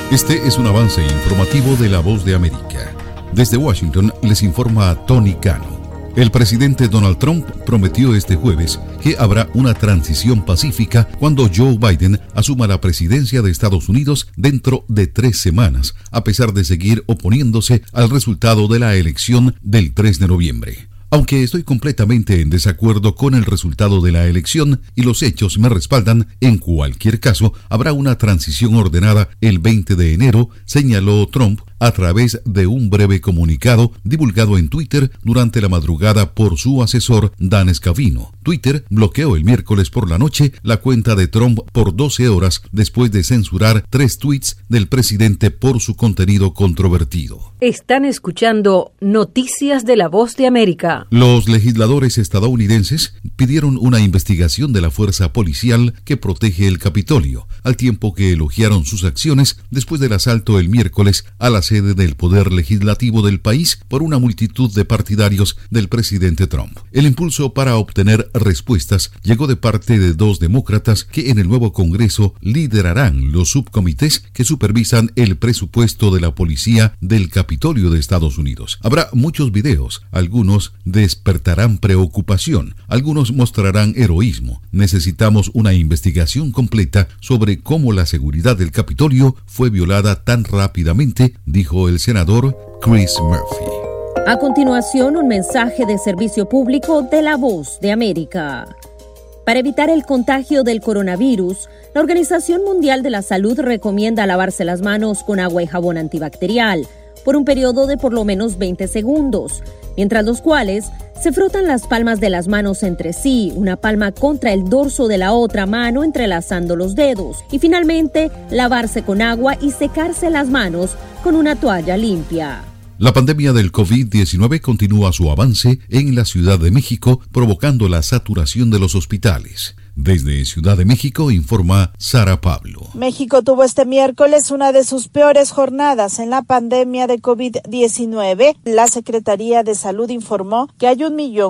Este es un avance informativo de La Voz de América. Desde Washington les informa Tony Cano. El presidente Donald Trump prometió este jueves que habrá una transición pacífica cuando Joe Biden asuma la presidencia de Estados Unidos dentro de 3 semanas, a pesar de seguir oponiéndose al resultado de la elección del 3 de noviembre. Aunque estoy completamente en desacuerdo con el resultado de la elección y los hechos me respaldan, en cualquier caso habrá una transición ordenada el 20 de enero, señaló Trump a través de un breve comunicado divulgado en Twitter durante la madrugada por su asesor Dan Scavino. Twitter bloqueó el miércoles por la noche la cuenta de Trump por 12 horas después de censurar 3 tweets del presidente por su contenido controvertido. Están escuchando Noticias de La Voz de América. Los legisladores estadounidenses pidieron una investigación de la fuerza policial que protege el Capitolio, al tiempo que elogiaron sus acciones después del asalto el miércoles a la sede del Poder Legislativo del país por una multitud de partidarios del presidente Trump. El impulso para obtener respuestas llegó de parte de 2 demócratas que en el nuevo Congreso liderarán los subcomités que supervisan el presupuesto de la policía del Capitolio de Estados Unidos. Habrá muchos videos, algunos despertarán preocupación, algunos mostrarán heroísmo. Necesitamos una investigación completa sobre cómo la seguridad del Capitolio fue violada tan rápidamente, dijo el senador Chris Murphy. A continuación, un mensaje de servicio público de La Voz de América. Para evitar el contagio del coronavirus, la Organización Mundial de la Salud recomienda lavarse las manos con agua y jabón antibacterial por un periodo de por lo menos 20 segundos, mientras los cuales se frotan las palmas de las manos entre sí, una palma contra el dorso de la otra mano entrelazando los dedos, y finalmente lavarse con agua y secarse las manos con una toalla limpia. La pandemia del COVID-19 continúa su avance en la Ciudad de México, provocando la saturación de los hospitales. Desde Ciudad de México informa Sara Pablo. México tuvo este miércoles una de sus peores jornadas en la pandemia de COVID-19. La Secretaría de Salud informó que hay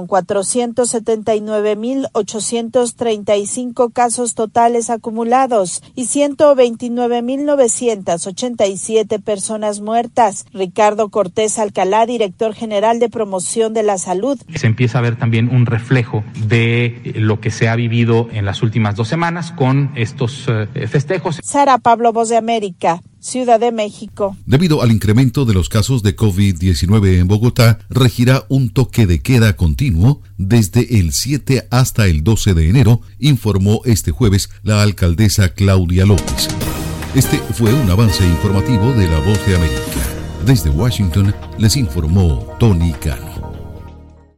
1.479.835 casos totales acumulados y 129.987 personas muertas. Ricardo Cortés Alcalá, director general de promoción de la salud. Se empieza a ver también un reflejo de lo que se ha vivido en las últimas 2 semanas con estos festejos. Sara Pablo, Voz de América, Ciudad de México. Debido al incremento de los casos de COVID-19 en Bogotá, regirá un toque de queda continuo desde el 7 hasta el 12 de enero, informó este jueves la alcaldesa Claudia López. Este fue un avance informativo de La Voz de América. Desde Washington les informó Tony Cano.